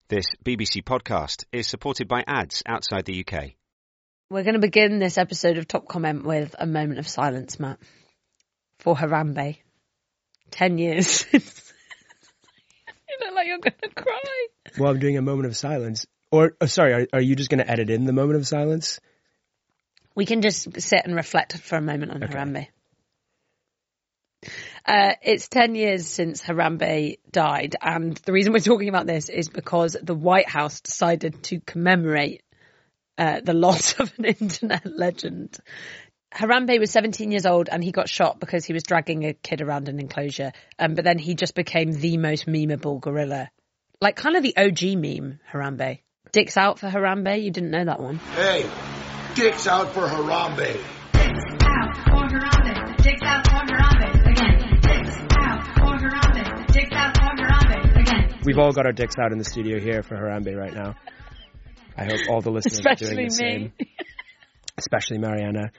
This BBC podcast is supported by ads outside the UK. We're going to begin this episode of Top Comment with a moment of silence, Matt, for Harambe. 10 years since. You look like you're going to cry. Well, I'm doing a moment of silence. Or, sorry, are you just going to edit in the moment of silence? We can just sit and reflect for a moment on Harambe. It's 10 years since Harambe died, and the reason we're talking about this is because the White House decided to commemorate the loss of an internet legend. Harambe was 17 years old and he got shot because he was dragging a kid around an enclosure, but then he just became the most memeable gorilla. Like kind of the OG meme, Harambe. Dicks out for Harambe? You didn't know that one? Hey, dicks out for Harambe. Dicks out for Harambe. Dicks out for Harambe. Again. Dicks out for Harambe. Dicks out for Harambe. Again. We've all got our dicks out in the studio here for Harambe right now. I hope all the listeners are doing the same. Especially Mariana.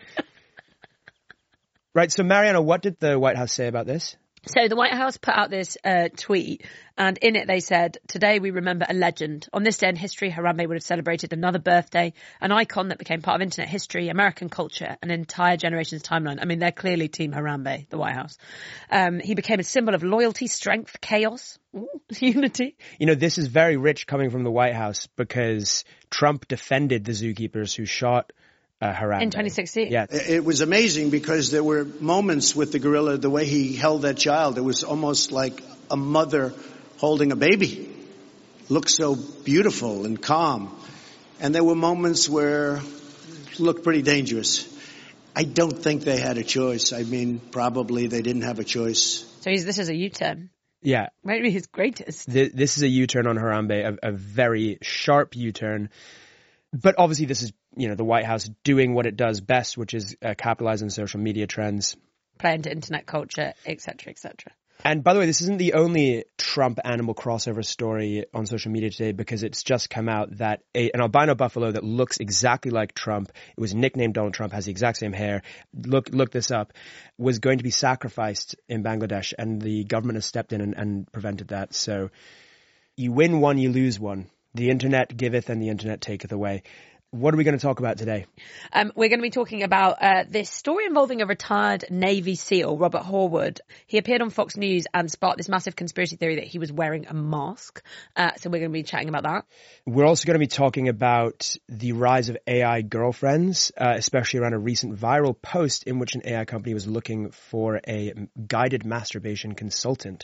Right, so Mariana, what did the White House say about this? So the White House put out this tweet, and in it they said, "Today we remember a legend. On this day in history, Harambe would have celebrated another birthday, an icon that became part of internet history, American culture, an entire generation's timeline." I mean, they're clearly Team Harambe, the White House. He became a symbol of loyalty, strength, chaos, unity. You know, this is very rich coming from the White House because Trump defended the zookeepers who shot Harambe. In 2016. Yeah. It was amazing because there were moments with the gorilla, the way he held that child. It was almost like a mother holding a baby. Looked so beautiful and calm. And there were moments where it looked pretty dangerous. I don't think they had a choice. I mean, probably they didn't have a choice. So this is a U-turn. Yeah. Maybe his greatest. This is a U-turn on Harambe, a very sharp U-turn. But obviously this is, you know, the White House doing what it does best, which is capitalize on social media trends. Play into internet culture, etc., etc. And by the way, this isn't the only Trump animal crossover story on social media today, because it's just come out that an albino buffalo that looks exactly like Trump, it was nicknamed Donald Trump, has the exact same hair, look this up, was going to be sacrificed in Bangladesh, and the government has stepped in and prevented that. So you win one, you lose one. The internet giveth and the internet taketh away. What are we going to talk about today? We're going to be talking about this story involving a retired Navy SEAL, Robert Horwood. He appeared on Fox News and sparked this massive conspiracy theory that he was wearing a mask. So we're going to be chatting about that. We're also going to be talking about the rise of AI girlfriends, especially around a recent viral post in which an AI company was looking for a guided masturbation consultant.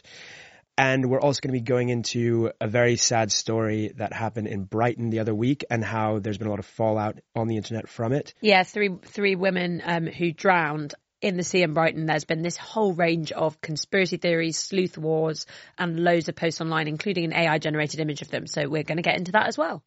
And we're also going to be going into a very sad story that happened in Brighton the other week and how there's been a lot of fallout on the internet from it. Yeah, three women who drowned in the sea in Brighton. There's been this whole range of conspiracy theories, sleuth wars, and loads of posts online, including an AI-generated image of them. So we're going to get into that as well.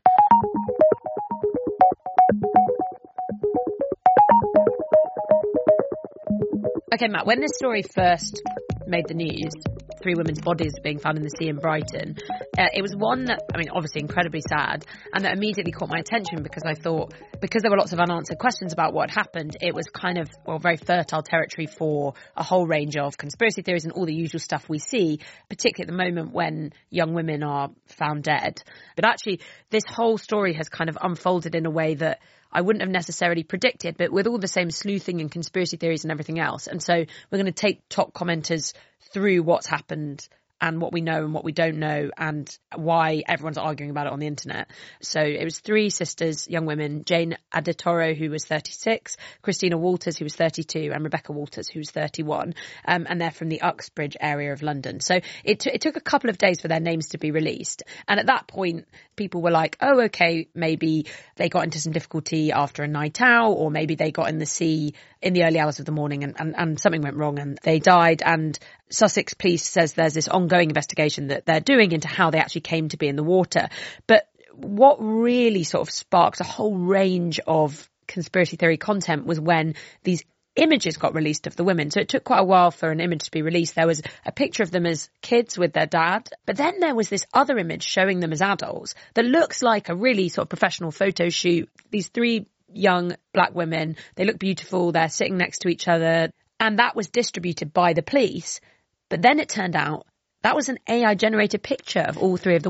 Okay, Matt, when this story first made the news, 3 women's bodies being found in the sea in Brighton, it was one that, I mean, obviously incredibly sad, and that immediately caught my attention because I thought, because there were lots of unanswered questions about what had happened, it was kind of, well, very fertile territory for a whole range of conspiracy theories and all the usual stuff we see, particularly at the moment when young women are found dead. But actually, this whole story has kind of unfolded in a way that I wouldn't have necessarily predicted, but with all the same sleuthing and conspiracy theories and everything else. And so we're going to take top commenters through what's happened and what we know and what we don't know and why everyone's arguing about it on the internet. So it was 3 sisters, young women, Jane Adetoro, who was 36, Christina Walters, who was 32, and Rebecca Walters, who was 31. And they're from the Uxbridge area of London. So it took a couple of days for their names to be released. And at that point, people were like, oh, okay, maybe they got into some difficulty after a night out, or maybe they got in the sea in the early hours of the morning and something went wrong and they died. And Sussex Police says there's this ongoing investigation that they're doing into how they actually came to be in the water. But what really sort of sparked a whole range of conspiracy theory content was when these images got released of the women. So it took quite a while for an image to be released. There was a picture of them as kids with their dad, but then there was this other image showing them as adults that looks like a really sort of professional photo shoot. These 3 young black women, they look beautiful, they're sitting next to each other, and that was distributed by the police. But then it turned out that was an AI generated picture of all 3 of the women.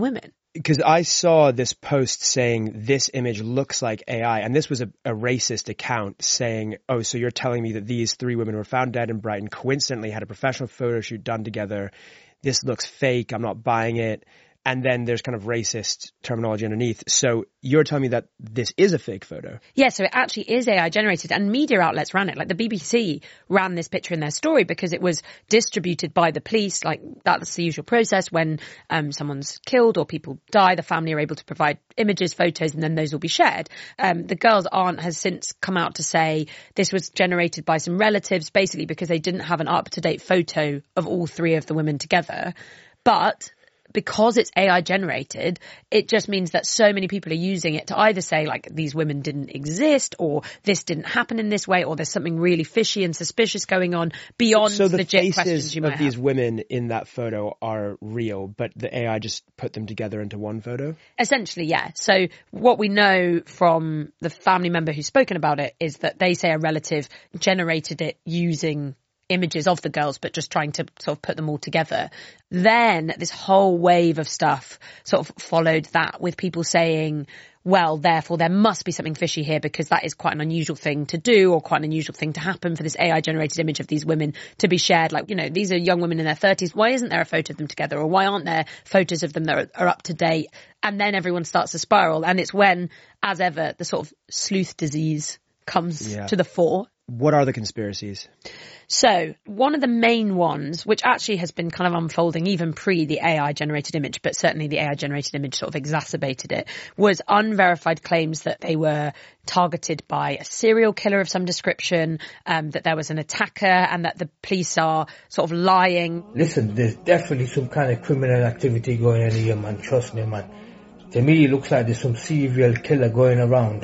Because I saw this post saying this image looks like AI, and this was a racist account saying, oh, so you're telling me that these 3 women were found dead in Brighton, coincidentally had a professional photo shoot done together. This looks fake. I'm not buying it. And then there's kind of racist terminology underneath. So you're telling me that this is a fake photo? Yeah, so it actually is AI generated, and media outlets ran it. Like the BBC ran this picture in their story because it was distributed by the police. Like that's the usual process when someone's killed or people die. The family are able to provide images, photos, and then those will be shared. The girl's aunt has since come out to say this was generated by some relatives, basically because they didn't have an up-to-date photo of all 3 of the women together. But because it's AI generated, it just means that so many people are using it to either say like these women didn't exist, or this didn't happen in this way, or there's something really fishy and suspicious going on beyond so the legit questions you might faces of these have. women in that photo are real, but the AI just put them together into one photo? Essentially, yeah. So what we know from the family member who's spoken about it is that they say a relative generated it using images of the girls, but just trying to sort of put them all together. Then this whole wave of stuff sort of followed that, with people saying, well, therefore there must be something fishy here because that is quite an unusual thing to do, or quite an unusual thing to happen for this AI generated image of these women to be shared. Like, you know, these are young women in their 30s. Why isn't there a photo of them together? Or why aren't there photos of them that are up to date? And then everyone starts to spiral. And it's when, as ever, the sort of sleuth disease comes to the fore. What are the conspiracies? So one of the main ones, which actually has been kind of unfolding even pre the AI generated image, but certainly the AI generated image sort of exacerbated it, was unverified claims that they were targeted by a serial killer of some description, that there was an attacker, and that the police are sort of lying. Listen, there's definitely some kind of criminal activity going on here, man. Trust me, man. To me, it looks like there's some serial killer going around,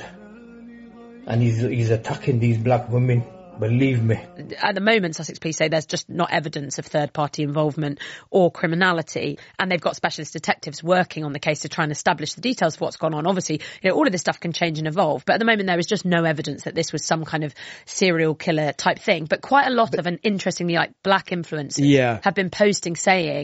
and he's attacking these black women. Believe me. At the moment, Sussex Police say there's just not evidence of third-party involvement or criminality, and they've got specialist detectives working on the case to try and establish the details of what's gone on. Obviously, you know, all of this stuff can change and evolve, but at the moment there is just no evidence that this was some kind of serial killer type thing. But quite a lot of, and interestingly, like black influencers have been posting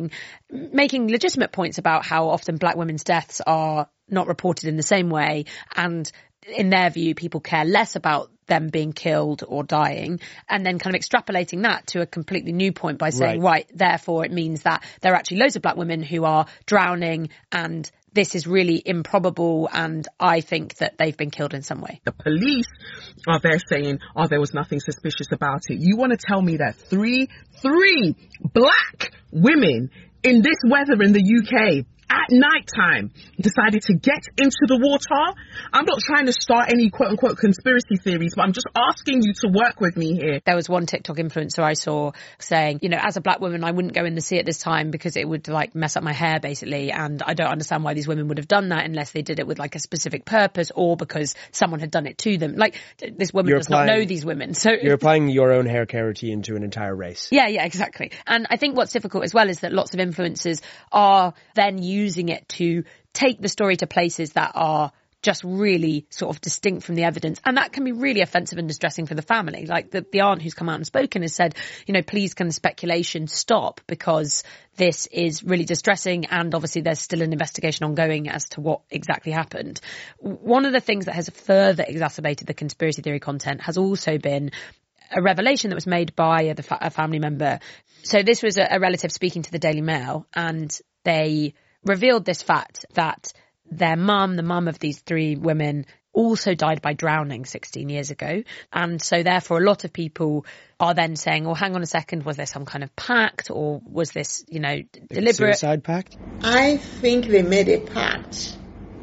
making legitimate points about how often black women's deaths are not reported in the same way, and in their view, people care less about them being killed or dying, and then kind of extrapolating that to a completely new point by saying, right, therefore it means that there are actually loads of black women who are drowning, and this is really improbable, and I think that they've been killed in some way. The police are there saying, oh, there was nothing suspicious about it. You want to tell me that three black women in this weather in the UK at night time decided to get into the water? I'm not trying to start any quote unquote conspiracy theories, but I'm just asking you to work with me here. There was one TikTok influencer I saw saying, you know, as a black woman, I wouldn't go in the sea at this time because it would like mess up my hair basically. And I don't understand why these women would have done that unless they did it with like a specific purpose or because someone had done it to them. Like this woman does not know these women. So you're applying your own hair care routine to an entire race. Yeah, exactly. And I think what's difficult as well is that lots of influencers are then using it to take the story to places that are just really sort of distinct from the evidence. And that can be really offensive and distressing for the family. Like the aunt who's come out and spoken has said, you know, please can speculation stop because this is really distressing. And obviously there's still an investigation ongoing as to what exactly happened. One of the things that has further exacerbated the conspiracy theory content has also been a revelation that was made by a family member. So this was a relative speaking to the Daily Mail, and they revealed this fact that their mum, the mum of these 3 women, also died by drowning 16 years ago. And so therefore a lot of people are then saying, well, hang on a second, was there some kind of pact, or was this, you know, deliberate? Suicide pact? I think they made a pact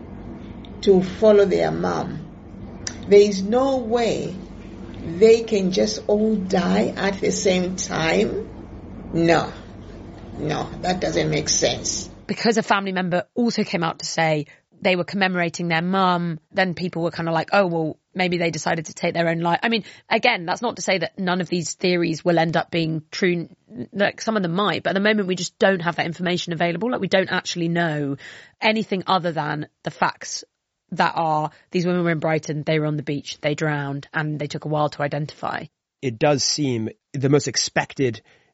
to follow their mum. There is no way they can just all die at the same time. No, that doesn't make sense. Because a family member also came out to say they were commemorating their mum, then people were kind of like, oh, well, maybe they decided to take their own life. I mean, again, that's not to say that none of these theories will end up being true. Like some of them might, but at the moment we just don't have that information available. Like we don't actually know anything other than the facts that are these women were in Brighton, they were on the beach, they drowned, and they took a while to identify. It does seem the most expected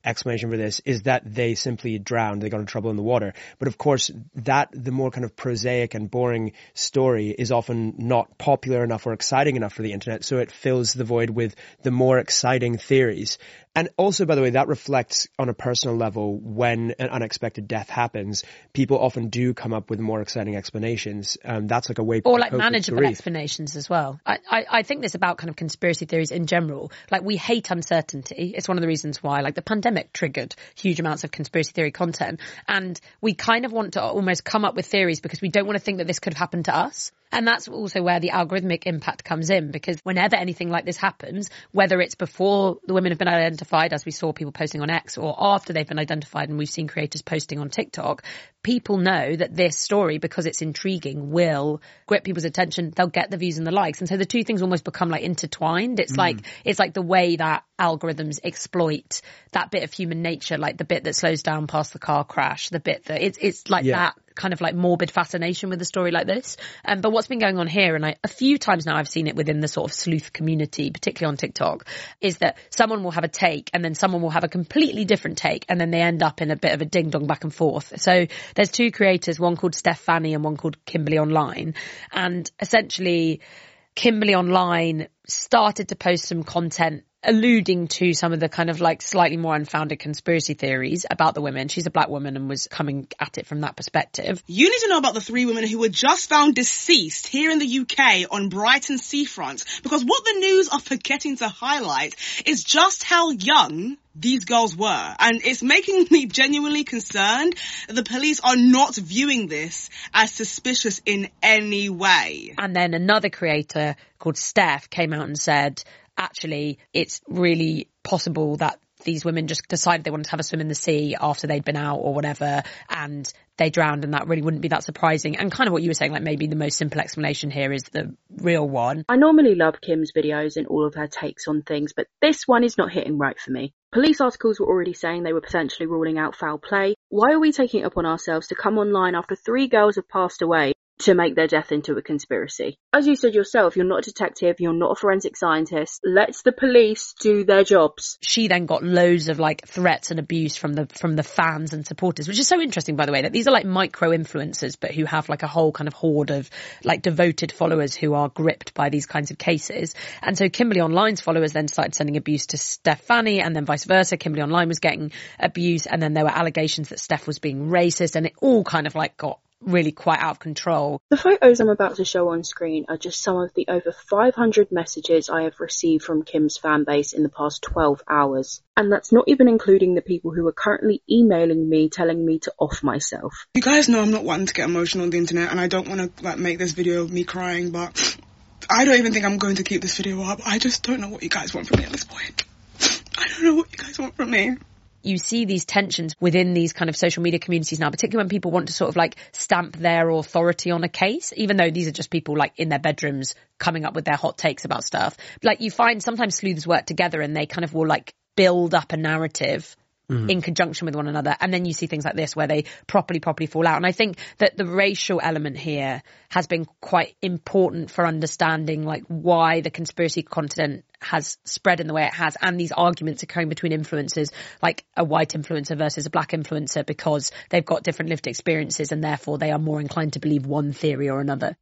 explanation for this is that they simply drowned. They got in trouble in the water. But of course, the more kind of prosaic and boring story is often not popular enough or exciting enough for the internet. So it fills the void with the more exciting theories. And also, by the way, that reflects on a personal level when an unexpected death happens. People often do come up with more exciting explanations. That's like a way or like manageable explanations as well. I think this about kind of conspiracy theories in general. Like, we hate uncertainty. It's one of the reasons why, like, the pandemic triggered huge amounts of conspiracy theory content. And we kind of want to almost come up with theories because we don't want to think that this could have happened to us. And that's also where the algorithmic impact comes in, because whenever anything like this happens, whether it's before the women have been identified, as we saw people posting on X, or after they've been identified and we've seen creators posting on TikTok, people know that this story, because it's intriguing, will grip people's attention. They'll get the views and the likes. And so the two things almost become like intertwined. It's like the way that algorithms exploit that bit of human nature, like the bit that slows down past the car crash, the bit that it's like that kind of like morbid fascination with a story like this. But what's been going on here, and a few times now I've seen it within the sort of sleuth community, particularly on TikTok, is that someone will have a take and then someone will have a completely different take, and then they end up in a bit of a ding dong back and forth. So there's two creators, one called Steph Fanny and one called Kimberly Online. And essentially Kimberly Online started to post some content alluding to some of the kind of like slightly more unfounded conspiracy theories about the women. She's a black woman and was coming at it from that perspective. You need to know about the 3 women who were just found deceased here in the UK on Brighton seafront, because what the news are forgetting to highlight is just how young these girls were. And it's making me genuinely concerned that the police are not viewing this as suspicious in any way. And then another creator called Steph came out and said, actually, it's really possible that these women just decided they wanted to have a swim in the sea after they'd been out or whatever, and they drowned, and that really wouldn't be that surprising. And kind of what you were saying, like maybe the most simple explanation here is the real one. I normally love Kim's videos and all of her takes on things, but this one is not hitting right for me. Police articles were already saying they were potentially ruling out foul play. Why are we taking it upon ourselves to come online after 3 girls have passed away to make their death into a conspiracy? As you said yourself, you're not a detective, you're not a forensic scientist. Let the police do their jobs. She then got loads of like threats and abuse from the fans and supporters, which is so interesting, by the way, that these are like micro influencers, but who have like a whole kind of horde of like devoted followers who are gripped by these kinds of cases. And so Kimberly Online's followers then started sending abuse to Steph Fanny, and then vice versa. Kimberly Online was getting abuse, and then there were allegations that Steph was being racist, and it all kind of like got really quite out of control. The photos I'm about to show on screen are just some of the over 500 messages I have received from Kim's fan base in the past 12 hours. And that's not even including the people who are currently emailing me telling me to off myself. You guys know I'm not one to get emotional on the internet, and I don't want to like make this video of me crying, but I don't even think I'm going to keep this video up. I just don't know what you guys want from me at this point. I don't know what you guys want from me. You see these tensions within these kind of social media communities now, particularly when people want to sort of like stamp their authority on a case, even though these are just people like in their bedrooms coming up with their hot takes about stuff. Like, you find sometimes sleuths work together and they kind of will like build up a narrative in conjunction with one another. And then you see things like this where they properly fall out. And I think that the racial element here has been quite important for understanding like why the conspiracy content has spread in the way it has, and these arguments occurring between influencers, like a white influencer versus a black influencer, because they've got different lived experiences and therefore they are more inclined to believe one theory or another.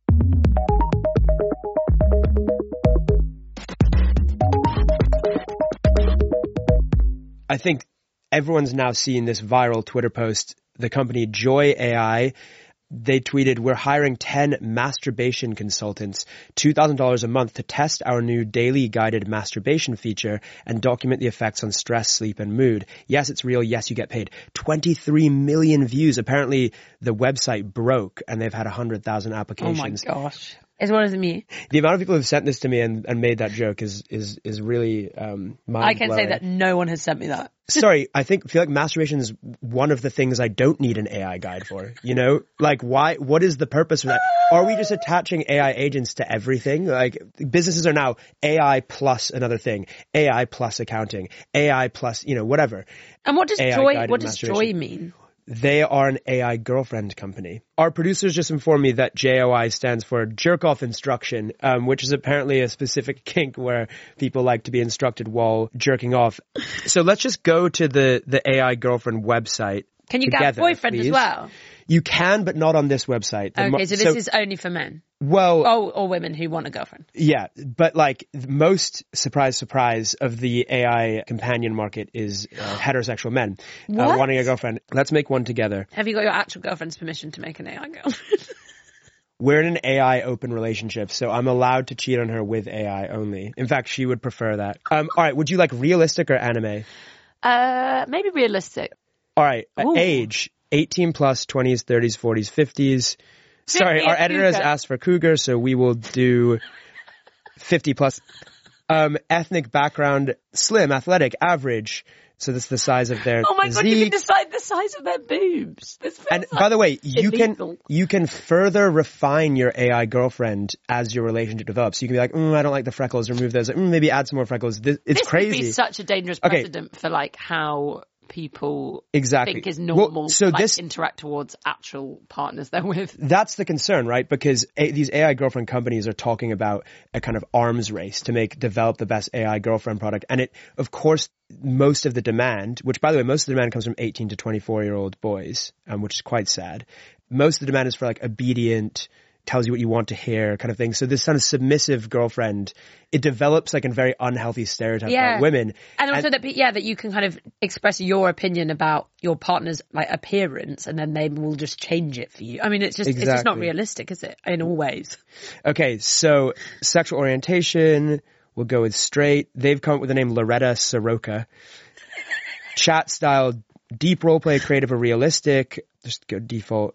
I think everyone's now seen this viral Twitter post. The company Joy AI, they tweeted, "We're hiring 10 masturbation consultants, $2,000 a month to test our new daily guided masturbation feature and document the effects on stress, sleep, and mood. Yes, it's real. Yes, you get paid." 23 million views. Apparently the website broke and they've had 100,000 applications. Oh my gosh. It's one of me. The amount of people who've sent this to me and made that joke is really mind-blowing. I can say that no one has sent me that. Sorry, I feel like masturbation is one of the things I don't need an AI guide for, you know? Like, why? What is the purpose of that? Are we just attaching AI agents to everything? Like, businesses are now AI plus another thing, AI plus accounting, AI plus, you know, whatever. And what does joy mean? They are an AI girlfriend company. Our producers just informed me that JOI stands for Jerk Off Instruction, which is apparently a specific kink where people like to be instructed while jerking off. So let's just go to the AI girlfriend website. Can you together, get a boyfriend please. as well? You can, but not on this website. Okay, so this is only for men. Well, or women who want a girlfriend. Yeah, but like most, surprise, of the AI companion market is heterosexual men wanting a girlfriend. Let's make one together. Have you got your actual girlfriend's permission to make an AI girlfriend? We're in an AI open relationship, so I'm allowed to cheat on her with AI only. In fact, she would prefer that. All right, would you like realistic or anime? Maybe realistic. All right, age, 18 plus, 20s, 30s, 40s, 50s. Sorry, our editor has asked for cougar, so we will do 50 plus. Ethnic background, slim, athletic, average. So that's the size of their Oh my physique. God, you can decide the size of their boobs. And by the way, you can further refine your AI girlfriend as your relationship develops. You can be like, I don't like the freckles, remove those. Maybe add some more freckles. It's crazy. This would be such a dangerous precedent for like how people exactly think is normal so to interact towards actual partners they're with. That's the concern, right? Because these AI girlfriend companies are talking about a kind of arms race to develop the best AI girlfriend product. And of course, most of the demand, which by the way, most of the demand comes from 18 to 24-year-old boys, which is quite sad. Most of the demand is for like obedient, tells you what you want to hear kind of thing. So this kind of submissive girlfriend, it develops like a very unhealthy stereotype about women. And also that you can kind of express your opinion about your partner's like appearance and then they will just change it for you. I mean, it's just not realistic, is it? In all ways. Okay. So sexual orientation, we'll go with straight. They've come up with the name Loretta Soroka. Chat style, deep roleplay, creative or realistic. Just go default.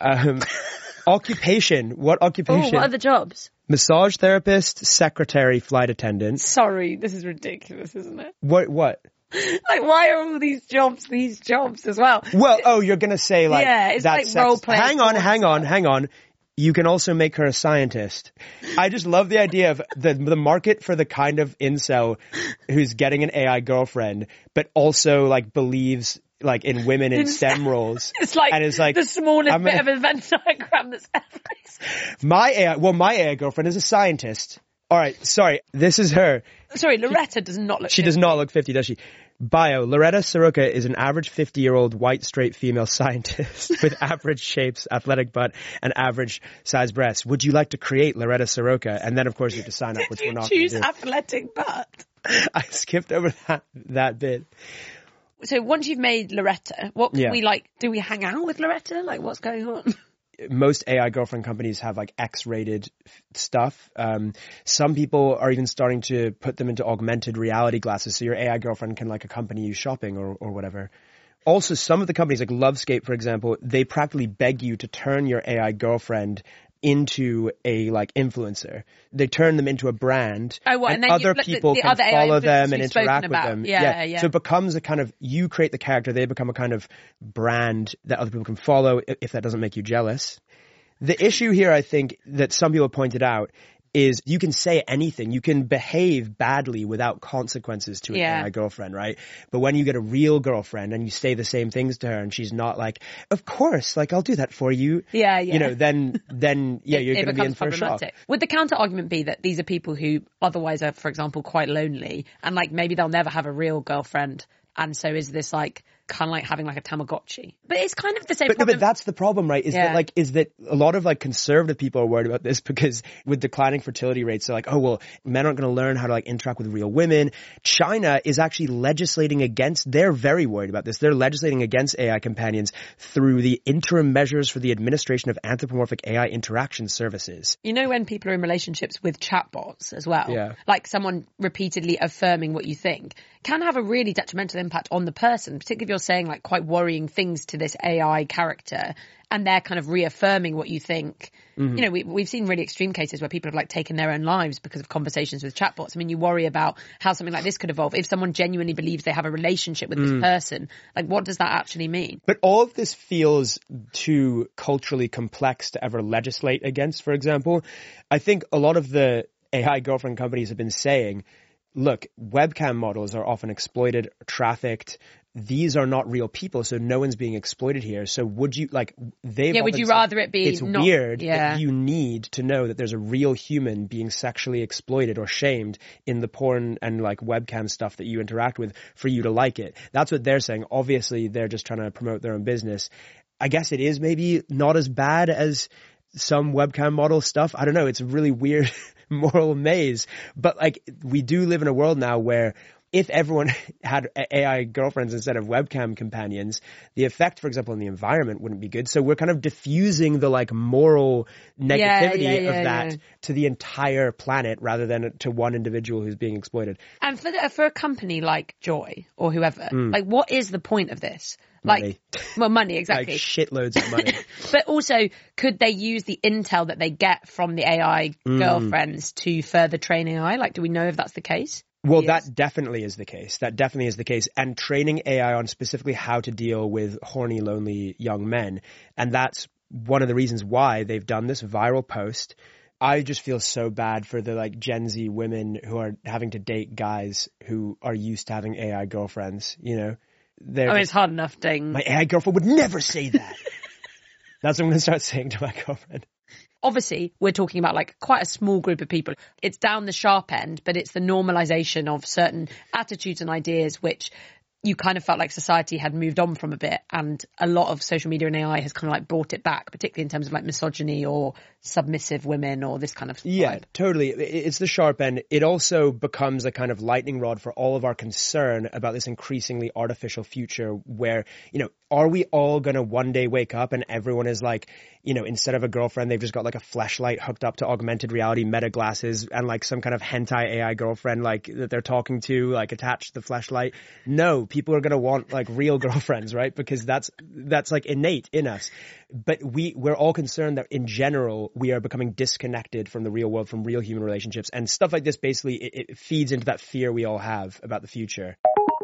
Occupation. What occupation? What are the jobs? Massage therapist, secretary, flight attendant. Sorry, this is ridiculous, isn't it? What? Like, why are all these jobs as well? Well, you're going to say like, it's like role play. Hang on. You can also make her a scientist. I just love the idea of the market for the kind of incel who's getting an AI girlfriend, but also like believes like in women in STEM roles. It's like the smallest bit of a Venn diagram that's ever existed. My AI girlfriend is a scientist. All right, sorry, this is her. Sorry, Loretta does not look 50. She does not look 50, does she? Bio, Loretta Soroka is an average 50-year-old white straight female scientist with average shapes, athletic butt, and average size breasts. Would you like to create Loretta Soroka? And then, of course, you have to sign up, which we're not going to do. Choose athletic butt. I skipped over that bit. So once you've made Loretta, what can we like? Do we hang out with Loretta? Like, what's going on? Most AI girlfriend companies have like X-rated stuff. Some people are even starting to put them into augmented reality glasses, so your AI girlfriend can like accompany you shopping or whatever. Also, some of the companies like Lovescape, for example, they practically beg you to turn your AI girlfriend into a like influencer. They turn them into a brand, and then other people can follow them and interact with them. Yeah. So it becomes a kind of, you create the character, they become a kind of brand that other people can follow if that doesn't make you jealous. The issue here, I think, that some people pointed out is you can say anything. You can behave badly without consequences to an AI girlfriend, right? But when you get a real girlfriend and you say the same things to her and she's not like, of course, like I'll do that for you. Yeah. You know, then you're going to be in for a shock. Would the counter argument be that these are people who otherwise are, for example, quite lonely and like maybe they'll never have a real girlfriend, and so is this like kind of like having like a Tamagotchi? But it's kind of the same problem. But that's the problem, right? Is that a lot of like conservative people are worried about this because with declining fertility rates, they're like, oh, well, men aren't going to learn how to like interact with real women. China is actually legislating against, they're very worried about this. They're legislating against AI companions through the interim measures for the administration of anthropomorphic AI interaction services. You know, when people are in relationships with chatbots as well, like someone repeatedly affirming what you think can have a really detrimental impact on the person, particularly if you're saying like quite worrying things to this AI character and they're kind of reaffirming what you think. Mm-hmm. You know, we've seen really extreme cases where people have like taken their own lives because of conversations with chatbots. I mean, you worry about how something like this could evolve. If someone genuinely believes they have a relationship with this person, like what does that actually mean? But all of this feels too culturally complex to ever legislate against, for example. I think a lot of the AI girlfriend companies have been saying, look, webcam models are often exploited, trafficked. these are not real people, so no one's being exploited here. So would you, like, would you rather it be it's not, weird that you need to know that there's a real human being sexually exploited or shamed in the porn and like webcam stuff that you interact with for you to like it. That's what they're saying. Obviously, they're just trying to promote their own business. I guess it is maybe not as bad as some webcam model stuff. I don't know. It's a really weird moral maze. But like, we do live in a world now where if everyone had AI girlfriends instead of webcam companions, the effect, for example, in the environment wouldn't be good. So we're kind of diffusing the like moral negativity of that to the entire planet rather than to one individual who's being exploited. And for a company like Joy or whoever, like, what is the point of this? Money. Like, well, money, exactly. Like shitloads of money. But also, could they use the intel that they get from the AI girlfriends to further train AI? Like, do we know if that's the case? Well, that definitely is the case. That definitely is the case. And training AI on specifically how to deal with horny, lonely young men. And that's one of the reasons why they've done this viral post. I just feel so bad for the like Gen Z women who are having to date guys who are used to having AI girlfriends, you know? It's hard enough dating. My AI girlfriend would never say that. That's what I'm going to start saying to my girlfriend. Obviously, we're talking about like quite a small group of people. It's down the sharp end, but it's the normalization of certain attitudes and ideas which you kind of felt like society had moved on from a bit, and a lot of social media and AI has kind of like brought it back, particularly in terms of like misogyny or submissive women or this kind of vibe. Totally. It's the sharp end. It also becomes a kind of lightning rod for all of our concern about this increasingly artificial future where, you know, are we all going to one day wake up and everyone is like, you know, instead of a girlfriend, they've just got like a fleshlight hooked up to augmented reality meta glasses and like some kind of hentai AI girlfriend like that they're talking to, like attached to the fleshlight. No, people are going to want like real girlfriends, right? Because that's like innate in us. But we're all concerned that in general, we are becoming disconnected from the real world, from real human relationships, and stuff like this basically it feeds into that fear we all have about the future.